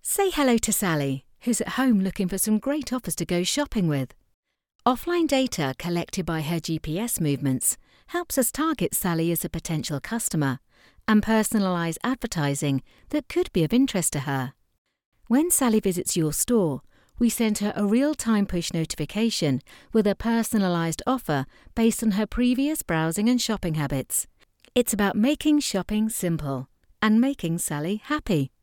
Say hello to Sally, who's at home looking for some great offers to go shopping with. Offline data collected by her GPS movements helps us target Sally as a potential customer and personalise advertising that could be of interest to her. When Sally visits your store, we send her a real-time push notification with a personalised offer based on her previous browsing and shopping habits. It's about making shopping simple and making Sally happy.